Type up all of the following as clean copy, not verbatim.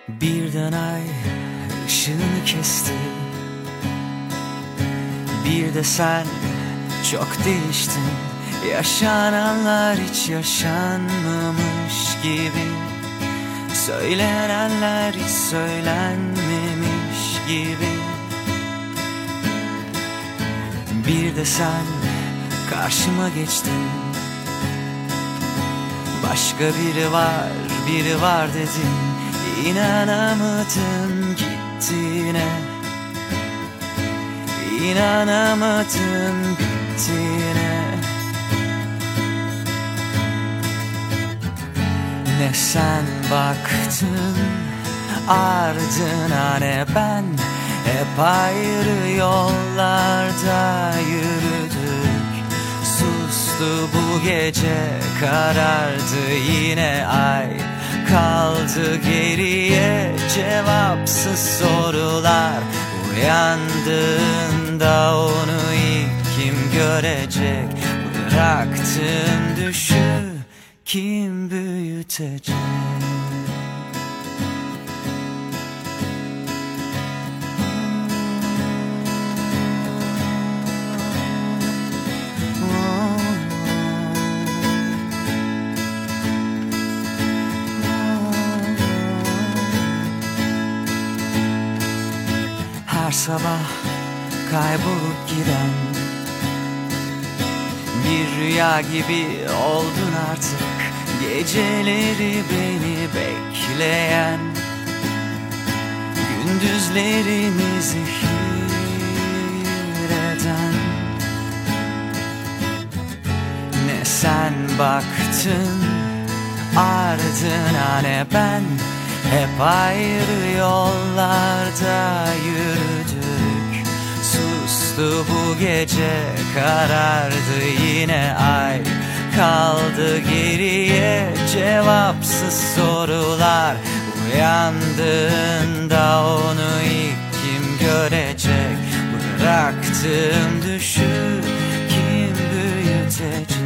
Birden ay ışığını kesti. Bir de sen çok değiştin. Yaşananlar hiç yaşanmamış gibi, söylenenler hiç söylenmemiş gibi. Bir de sen karşıma geçtin. Başka biri var dedin. İnanamadım gittiğine. İnanamadım bittiğine. Ne sen baktın ardına ne ben. Hep ayrı yollarda yürüdük. Sustu bu gece, karardı yine ay. Kaldı geriye cevapsız sorular. Uyandığında onu ilk kim görecek? Bıraktığım düşü kim büyütecek? Her sabah kaybolup giden bir rüya gibi oldun artık. Geceleri beni bekleyen, gündüzlerimi zehir eden. Ne sen baktın ardına ne ben. Hep ayrı yollarda yürüdük. Sustu bu gece, karardı yine ay. Kaldı geriye cevapsız sorular. Uyandığında onu ilk kim görecek? Bıraktığım düşü kim büyütecek?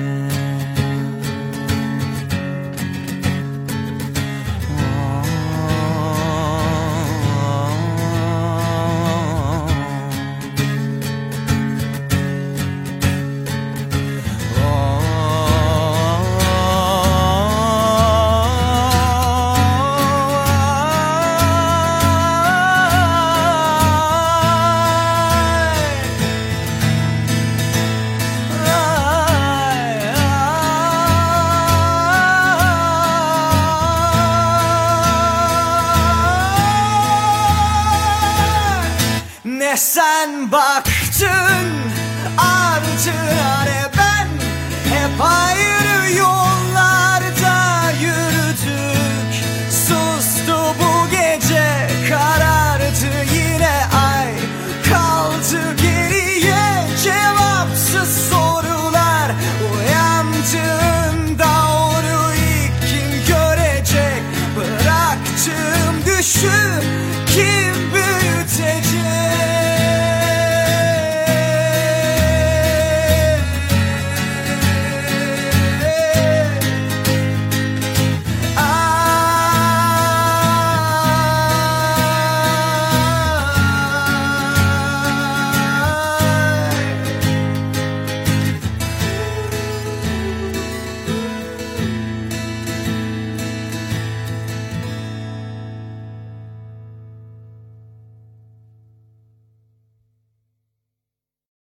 Ne sen baktın ardına ne ben. Hep ayrı yollarda yürüdük. Sustu bu gece, karardı yine ay. Kaldı geriye cevapsız sorular. Uyandım